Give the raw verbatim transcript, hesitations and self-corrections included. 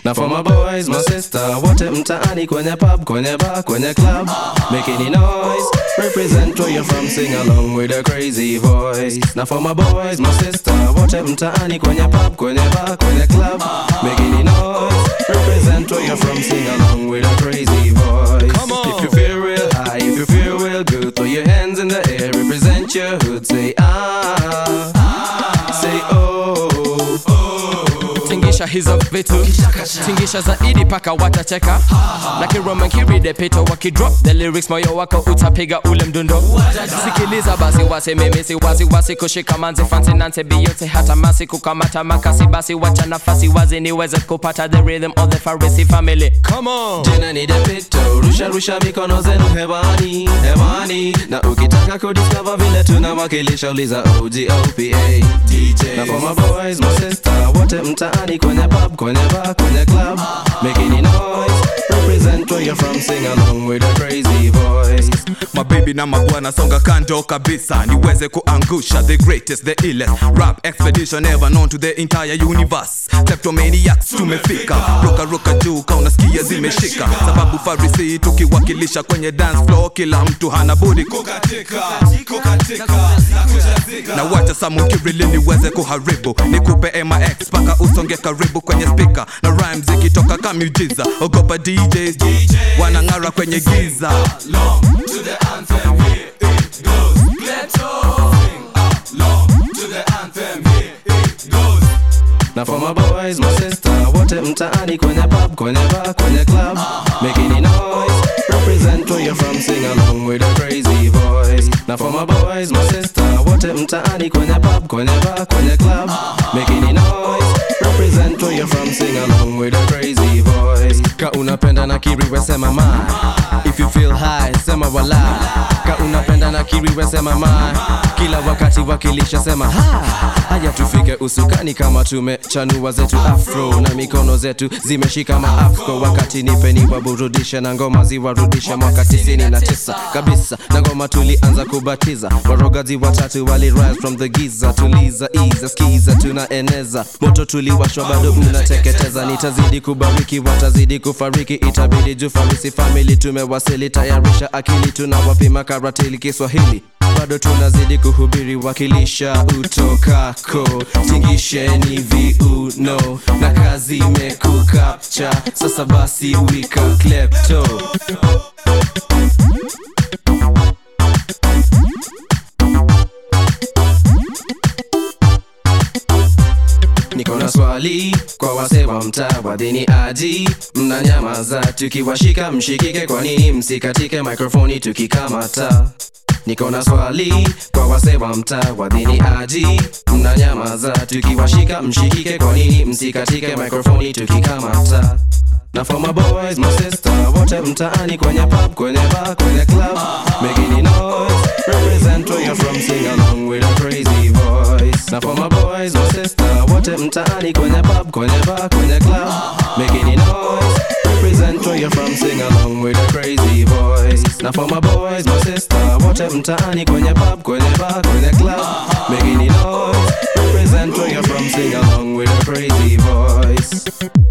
Now for my boys, my sister, wote mtaani kwenye pub, kwenye bar, kwenye club, make any noise, represent where you're from, sing along with a crazy voice. Now for my boys, my sister, wote mtaani kwenye pub, kwenye bar, kwenye club, make any noise, represent where you're from, sing along with a crazy voice. Come on. If you feel real high, if you feel real good, throw your hands in the air, represent your hood, say ah, ah. Say oh. Tingisha hizo vitu, tingisha zaidi paka watacheka. Like a Roman kiride pito wakidrop the lyrics, moyo wako utapiga ule mdundo. Sikiliza basi wase mimi si wazi wasi kushika manzi fancy nante biyote hata masi kukamata makasi basi wacha nafasi wazi niweze kupata the rhythm of the Pharisee family. Come on. Jina ni the pito, rusha rusha mikono zenu hewani, hewani. Na ukitaka kudiscover vile tunawakilisha uliza O G O P A D J. Na for my boys, my sister, wote mtaani kwenye pub, kwenye bar, kwenye club, make any noise, represent where you're from, sing along with a crazy voice. Mabibi na mabwana songa kando kabisa, niweze kuangusha the greatest, the illest rap expedition ever known to the entire universe. Kleptomaniacs tumefika, roka roka juu kaunasikia zimeshika, sababu Pharisee tukiwakilisha kwenye dance floor, kila mtu hana budi kukatika, kukatika na kujazika. Na wacha samu kirili niweze kuharibu, nikupe M X paka usonge karibu kwenye speaker, na rhymes ikitoka kama miujiza, ogopa D Js wanang'ara kwenye giza. Along to the anthem, here it goes. Let's all sing along to the anthem, here it goes. Now for my boys, my sister, wote mtaani kwenye pub, kwenye bar, kwenye club, make any noise, represent where you're from, sing along with a crazy voice. Now for my boys, my sister, wote mtaani kwenye pub, kwenye bar, kwenye club, make any noise, represent where you're from, sing along with a crazy voice. Ka unapenda na kiri we sema ma, if you feel high sema wala. Ka unapenda na kiri we sema ma, kila wakati wakilisha sema ha. Haya tufike usukani kama tumechanua zetu afro, na mikono zetu zimeshika maafko. Wakati nipe ni waburudisha na ngoma ziwarudisha mwaka tisini na tisa kabisa. Na ngoma tulianza kubatiza, warogazi watatu wali rise from the giza. Tuliza iza skiza tunaeneza, moto tuliwashwa bado unateketeza. Nitazidi kubariki watazidi kufariki, itabidi juu Pharisee family tumewasili. Tayarisha akili tunawapima karatili Kiswahili, bado tunazidi kuhubiri wakilisha utokako. Tingisheni viuno na kazi imekukapcha, sasa basi wika klepto. Niko na swali kwa wase wa mtaa wa dini aji, mnanyamaza tukiwashika mshikike, kwa nini msikatike mikrofoni tukikamata? Niko na swali kwa wase wa mtaa wa dini aji, mnanyamaza tukiwashika mshikike, kwa nini msikatike mikrofoni tukikamata? Now for my boys, my sister, wote mtaani kwenye pub, kwenye bar, kwenye club, make any noise, represent where you're from, sing along with a crazy voice. Now for my boys, my sister, wote mtaani kwenye pub, kwenye bar, kwenye club, make any noise, represent where you're from, sing along with a crazy voice. Now for my boys, my sister, wote mtaani kwenye pub, kwenye bar, kwenye club, make any noise, represent where you're from, sing along with a crazy voice.